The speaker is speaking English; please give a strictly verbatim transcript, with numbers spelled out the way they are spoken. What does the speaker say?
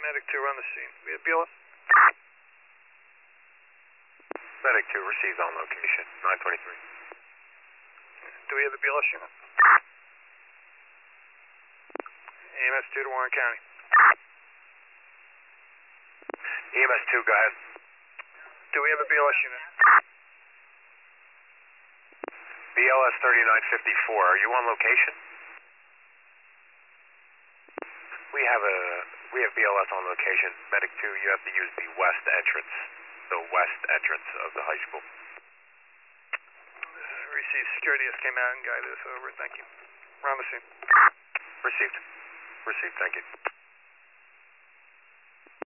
Medic two, run the scene. We have B L S? Medic two received on location, nine twenty-three. Do we have the B L S unit? E M S two to Warren County. E M S two, go ahead. Do we have a B L S unit? B L S thirty-nine fifty-four, are you on location? We have a, we have B L S on location. Medic two, you have to use the west entrance, the west entrance of the high school. Uh, received. Security just came out and guided us over. Thank you. We're on the scene. Received. Received, thank you.